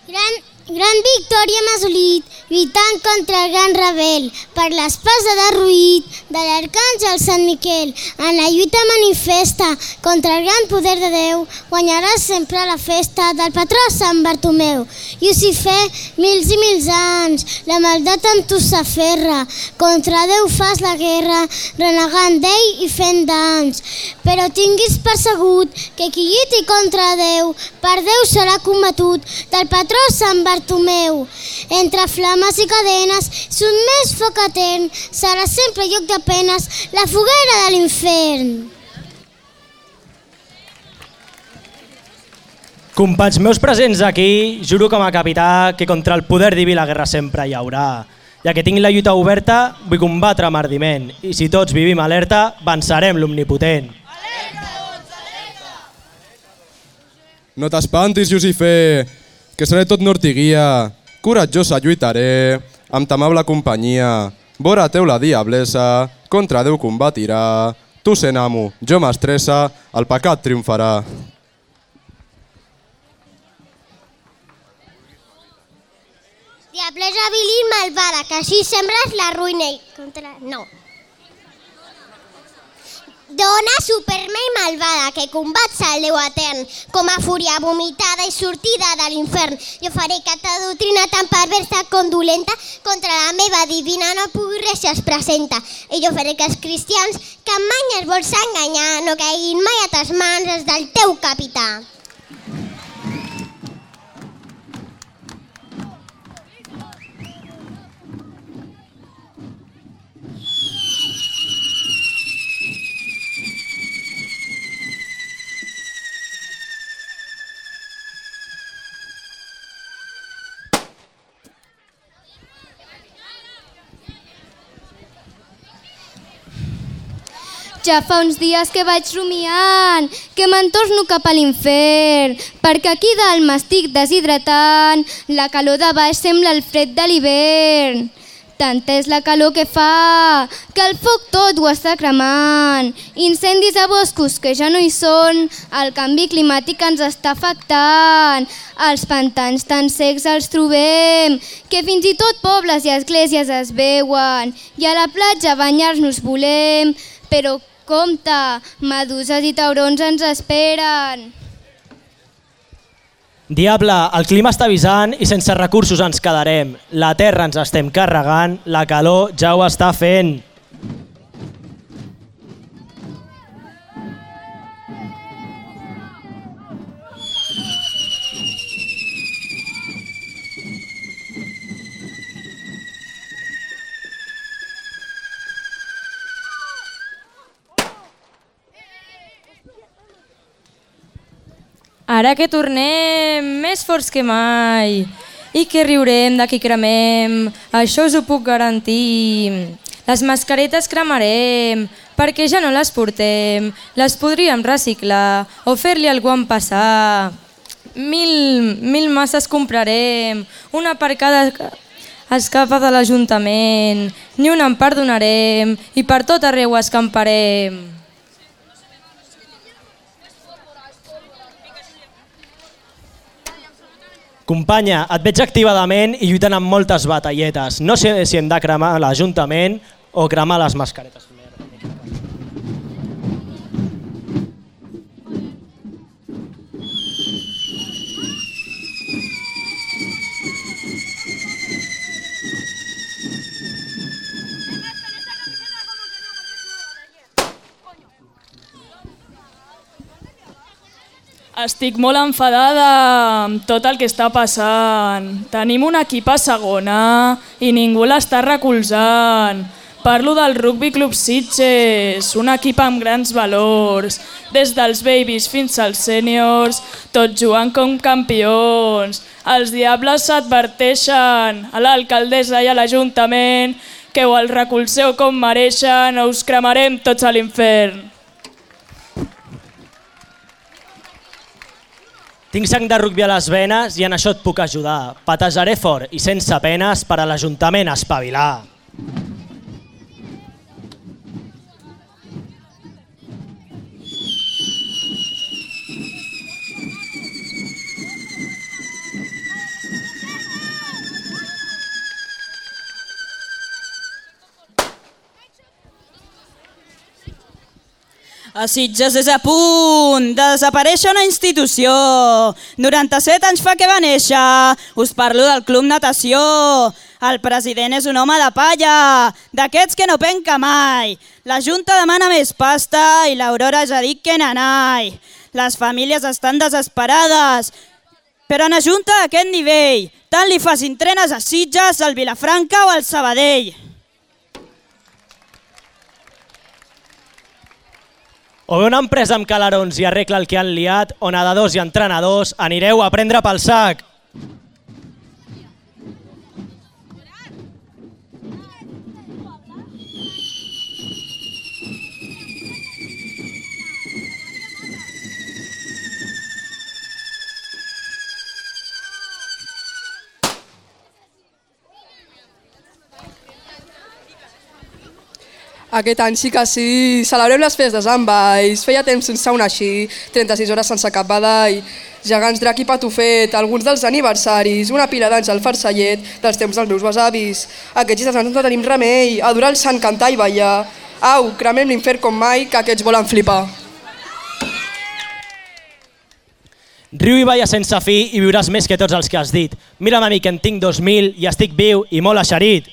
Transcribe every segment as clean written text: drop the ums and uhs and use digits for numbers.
Gran victòria hem assolit, lluitant contra el gran rebel, per l'espasa derruït de l'arcàngel Sant Miquel. En la lluita manifesta contra el gran poder de Déu, guanyarà sempre la festa del patró Sant Bartomeu. Llucifer, mils i mils anys, la maldat amb tu s'aferra, contra Déu fas la guerra, renegant d'ell i fent danys. Però tinguis persegut que qui lluiti contra Déu, per Déu serà combatut, del patró Sant Bartomeu. Entre flames i cadenes, sotmès foc etern, serà sempre lloc de penes, la foguera de l'infern. Companys meus presents aquí, juro com a capità que contra el poder diví la guerra sempre hi haurà. Ja que tinc la lluita oberta, vull combatre amb ardiment. I si tots vivim alerta, vencerem l'omnipotent. No t'espantis, Llucifer, que seré tot nord i guia. Coratjosa lluitaré, amb ta amable companyia. Vora teu la diablesa, contra Déu combatirà. Tu sent amo, jo mestressa, el pecat triomfarà. Diablesa vil i malvada, que així sembres la ruïna i contra... No. Dona superma i malvada, que combats el Déu etern, com a fúria vomitada i sortida de l'infern. Jo faré que ta doctrina tan perversa com dolenta contra la meva divina no pugui res si es presenta. I jo faré que els cristians que amb manyes vols enganyar no caiguin mai a tes mans els del teu capità. Ja fa uns dies que vaig rumiant, que me'n torno cap a l'infern, perquè aquí dalt m'estic deshidratant, la calor de baix sembla el fred de l'hivern. Tanta és la calor que fa, que el foc tot ho està cremant. Incendis a boscos que ja no hi són, el canvi climàtic ens està afectant. Els pantans tan secs els trobem, que fins i tot pobles i esglésies es veuen. I a la platja a banyar-nos volem, però compte, meduses i taurons ens esperen. Diable, el clima està avisant i sense recursos ens quedarem. La terra ens estem carregant, la calor ja ho està fent. Ara que tornem més forts que mai i que riurem d'aquí cremem, això us ho puc garantir. Les mascaretes cremarem perquè ja no les portem, les podríem reciclar o fer-li algú en passar. Mil masses comprarem, una per cada escapa de l'Ajuntament, ni una en perdonarem i per tot arreu escamparem. Companya, et veig activadament i lluitant amb moltes batalletes. No sé si hem de cremar l'Ajuntament o cremar les mascaretes. Estic molt enfadada amb tot el que està passant. Tenim un equip a segona i ningú l'està recolzant. Parlo del Rugby Club Sitges, un equip amb grans valors. Des dels babies fins als sèniors, tots jugant com campions. Els diables s'adverteixen a l'alcaldessa i a l'Ajuntament que o el recolzeu com mereixen o us cremarem tots a l'infern. Tinc sang de rugbi a les venes i en això et puc ajudar. Patejaré fort i sense penes per a l'Ajuntament espavilar. A Sitges és a punt de desaparèixer una institució. 97 anys fa que va néixer. Us parlo del Club Natació. El president és un home de palla, d'aquests que no penca mai. La Junta demana més pasta i l'Aurora ja dic que n'anai. Les famílies estan desesperades, però en Junta d'aquest nivell, tant li facin trenes a Sitges, al Vilafranca o al Sabadell. O bé una empresa amb calarons i arregla el que han liat, o nedadors i entrenadors anireu a prendre pel sac. Aquest any sí que sí, celebrem les festes amb balls, feia temps sense una així, 36 hores sense cap badall, gegants drac i patufet, alguns dels aniversaris, una pila d'anys al farcellet dels temps dels meus besavis. Aquests dies no tenim remei, adorar el sant, cantar i ballar. Au, cremem l'infern com mai, que aquests volen flipar. Riu i balla sense fi i viuràs més que tots els que has dit. Mira'm a mi que en tinc 2000 i estic viu i molt eixerit.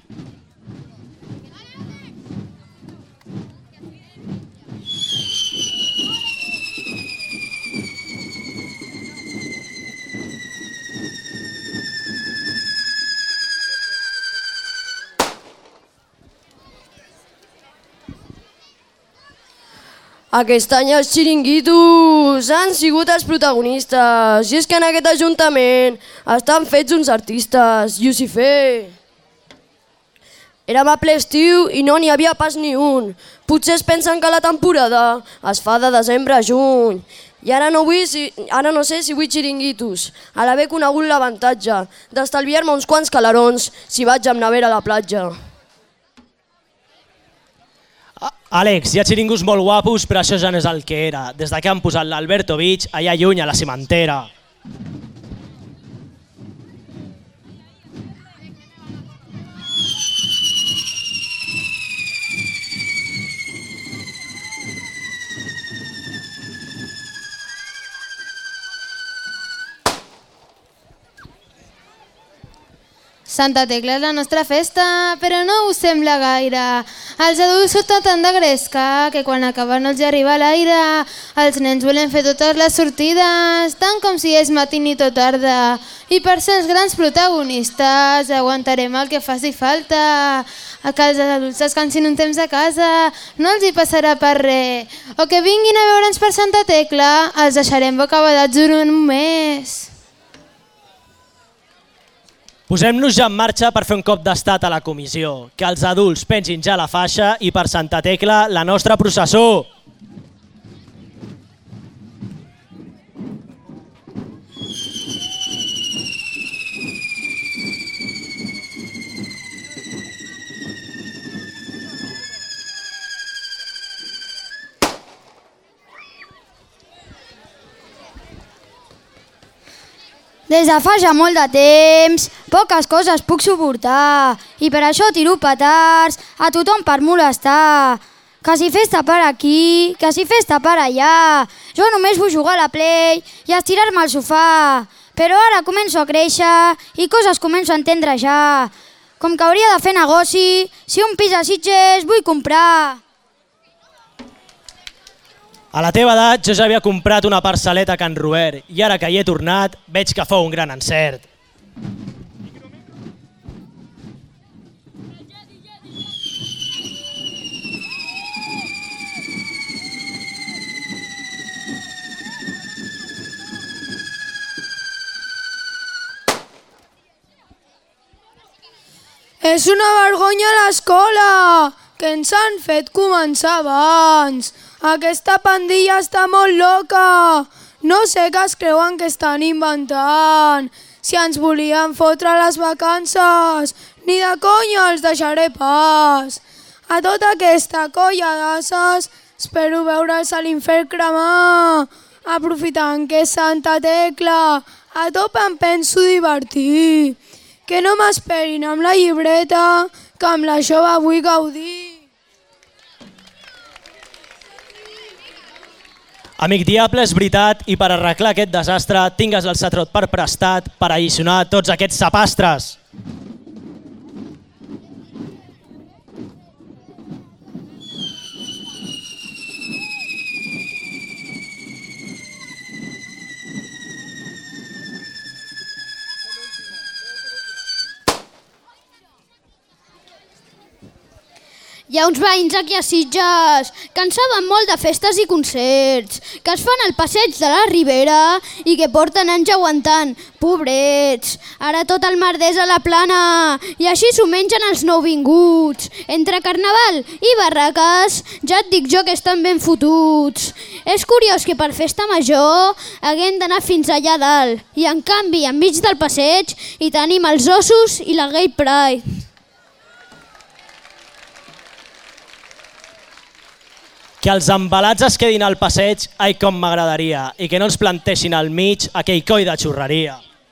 Aquest any els xiringuitos han sigut els protagonistes i és que en aquest ajuntament estan fets uns artistes, Llucifer. Érem a ple estiu i no n'hi havia pas ni un. Potser es pensen que la temporada es fa de desembre a juny. I ara no sé si vull xiringuitos, a l'haver conegut l'avantatge d'estalviar-me uns quants calarons si vaig amb nevera a la platja. Àlex, hi ha xiringuts molt guapos, però això ja no és el que era. Des que han posat l'Alberto Beach allà lluny a la cimentera. Santa Tecla és la nostra festa, però no us sembla gaire. Els adults són tan de gresca que quan acaben els arriba l'aire. Els nens volen fer totes les sortides, tant com si és matí o tarda. I per ser els grans protagonistes aguantarem el que faci falta. A que els adults descansin un temps a casa, no els hi passarà per res. O que vinguin a veure'ns per Santa Tecla, els deixarem bocabadats durant un mes. Posem-nos ja en marxa per fer un cop d'estat a la comissió. Que els adults pengin ja la faixa i per Santa Tecla la nostra processó. Des de fa ja molt de temps, poques coses puc suportar i per això tiro petards a tothom per molestar. Que si festa per aquí, que si festa per allà, jo només vull jugar a la Play i estirar-me al sofà. Però ara començo a créixer i coses començo a entendre ja. Com que hauria de fer negoci, si un pis a Sitges vull comprar. A la teva edat jo ja havia comprat una parcel·leta a Can Robert i ara que hi he tornat veig que fou un gran encert. És una vergonya l'escola, que ens han fet començar abans. Aquesta pandilla està molt loca. No sé què es creuen que estan inventant. Si ens volien fotre les vacances, ni de conya els deixaré pas. A tota aquesta colla d'asses espero veure'ls a l'infern cremar. Aprofitant que és Santa Tecla, a tope em penso divertir. Que no m'esperin amb la llibreta, que amb la jove vull gaudir. Amic diable, és veritat, i per arreglar aquest desastre tingues el satrot per prestat per alliçonar tots aquests sapastres. Hi ha uns veïns aquí a Sitges que en saben molt de festes i concerts, que es fan al passeig de la Ribera i que porten anys aguantant. Pobrets! Ara tot el merder és a la plana i així s'ho mengen els nouvinguts. Entre carnaval i barraques ja et dic jo que estan ben fotuts. És curiós que per festa major haguem d'anar fins allà dalt i en canvi enmig del passeig hi tenim els ossos i la Gay Pride. Que els embalats es quedin al passeig, ai com m'agradaria, i que no ens planteixin al mig aquell coi de xurreria.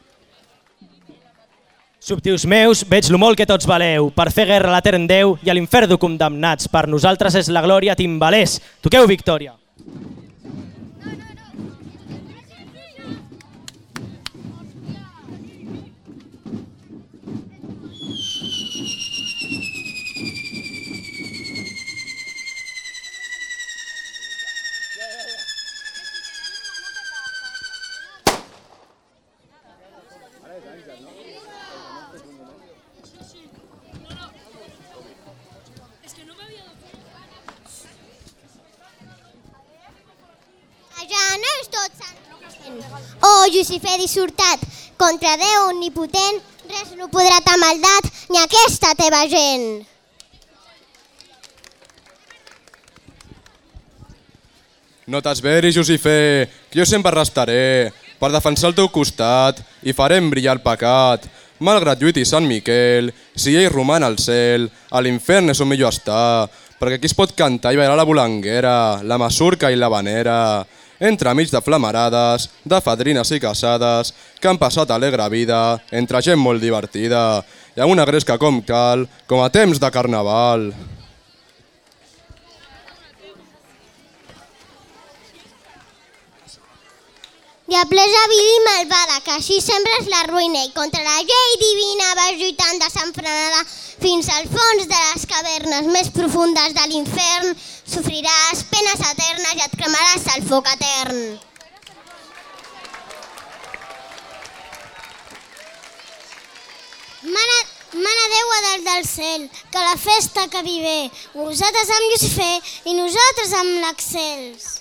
Subtius meus, veig lo molt que tots valeu, per fer guerra a l'etern Déu i a l'infern condemnats, per nosaltres és la glòria timbalers. Toqueu victòria! Oh, Llucifer dissortat, contra Déu omnipotent, res no podrà ta maldat ni aquesta teva gent. No t'esveris, Llucifer, que jo sempre restaré per defensar el teu costat i farem brillar el pecat. Malgrat lluiti Sant Miquel, si ell roman al cel, a l'infern és on millor està, perquè aquí es pot cantar i ballar la bolanguera, la masurca i la vanera, entremig de flamarades, de fadrines i casades, que han passat alegre vida, entre gent molt divertida, i amb una gresca com cal, com a temps de carnaval. Diablesa vil i malvada, que així sembres la ruïna i contra la llei divina vas lluitant desenfrenada fins al fons de les cavernes més profundes de l'infern. Sofriràs penes eternes i et cremaràs al foc etern. Mana Déu a dalt del cel, que la festa acabi bé, vosaltres amb Llucifer i nosaltres amb l'Axels.